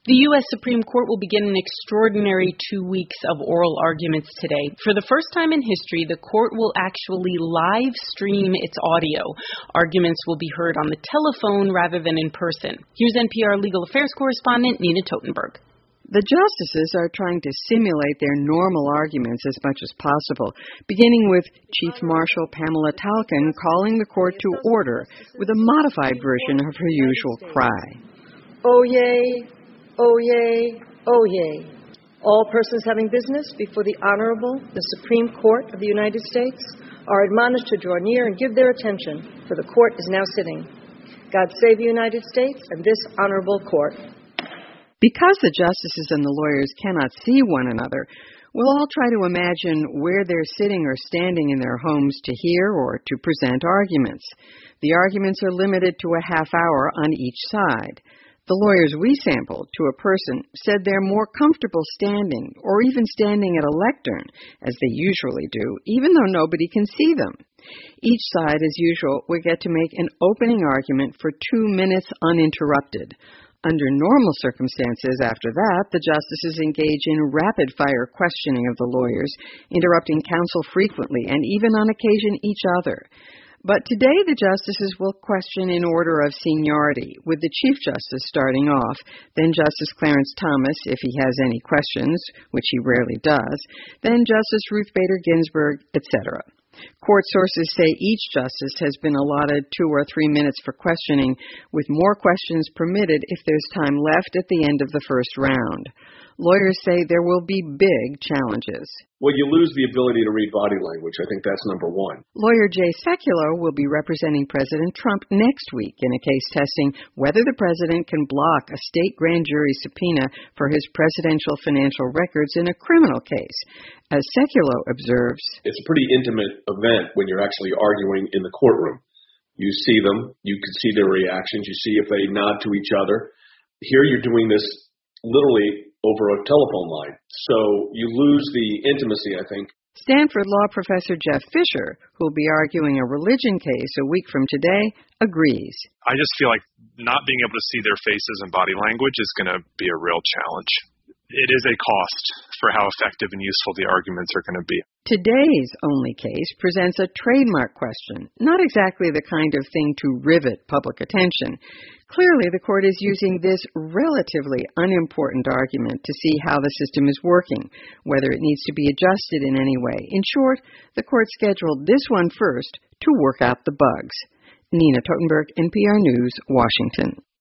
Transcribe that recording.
The U.S. Supreme Court will begin an extraordinary 2 weeks of oral arguments today. For the first time in history, the court will actually live stream its audio. Arguments will be heard on the telephone rather than in person. Here's NPR legal affairs correspondent Nina Totenberg. The justices are trying to simulate their normal arguments as much as possible, beginning with Chief Marshal Pamela Talcon calling the court to order with a modified version of her usual cry. Oyez, oyez, oyez. All persons having business before the Honorable, the Supreme Court of the United States, are admonished to draw near and give their attention, for the court is now sitting. God save the United States and this honorable court. Because the justices and the lawyers cannot see one another, we'll all try to imagine where they're sitting or standing in their homes to hear or to present arguments. The arguments are limited to a half hour on each side. The lawyers we sampled to a person said they're more comfortable standing or even standing at a lectern, as they usually do, even though nobody can see them. Each side, as usual, will get to make an opening argument for 2 minutes uninterrupted. Under normal circumstances, after that, the justices engage in rapid-fire questioning of the lawyers, interrupting counsel frequently and even on occasion each other. But today the justices will question in order of seniority, with the Chief Justice starting off, then Justice Clarence Thomas, if he has any questions, which he rarely does, then Justice Ruth Bader Ginsburg, etc. Court sources say each justice has been allotted 2 or 3 minutes for questioning, with more questions permitted if there's time left at the end of the first round. Lawyers say there will be big challenges. Well, you lose the ability to read body language. I think that's number one. Lawyer Jay Sekulow will be representing President Trump next week in a case testing whether the president can block a state grand jury subpoena for his presidential financial records in a criminal case. As Sekulow observes, it's a pretty intimate event when you're actually arguing in the courtroom. You see them, you can see their reactions, you see if they nod to each other. Here you're doing this literally over a telephone line. So you lose the intimacy, I think. Stanford law professor Jeff Fisher, who will be arguing a religion case a week from today, agrees. I just feel like not being able to see their faces and body language is going to be a real challenge. It is a cost for how effective and useful the arguments are going to be. Today's only case presents a trademark question, not exactly the kind of thing to rivet public attention. Clearly, the court is using this relatively unimportant argument to see how the system is working, whether it needs to be adjusted in any way. In short, the court scheduled this one first to work out the bugs. Nina Totenberg, NPR News, Washington.